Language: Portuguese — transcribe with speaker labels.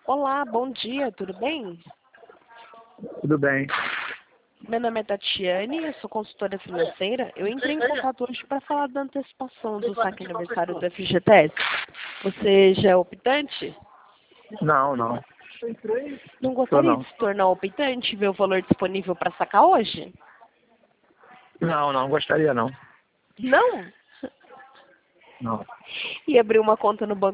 Speaker 1: Olá, bom dia, tudo bem?
Speaker 2: Tudo bem.
Speaker 1: Meu nome é Tatiane, eu sou consultora financeira. Eu entrei em contato hoje para falar da antecipação do saque aniversário do FGTS. Você já é optante?
Speaker 2: Não.
Speaker 1: Não
Speaker 2: Tô
Speaker 1: gostaria
Speaker 2: não.
Speaker 1: de se tornar optante e ver o valor disponível para sacar hoje?
Speaker 2: Não gostaria não.
Speaker 1: Não?
Speaker 2: Não.
Speaker 1: E abrir uma conta no banco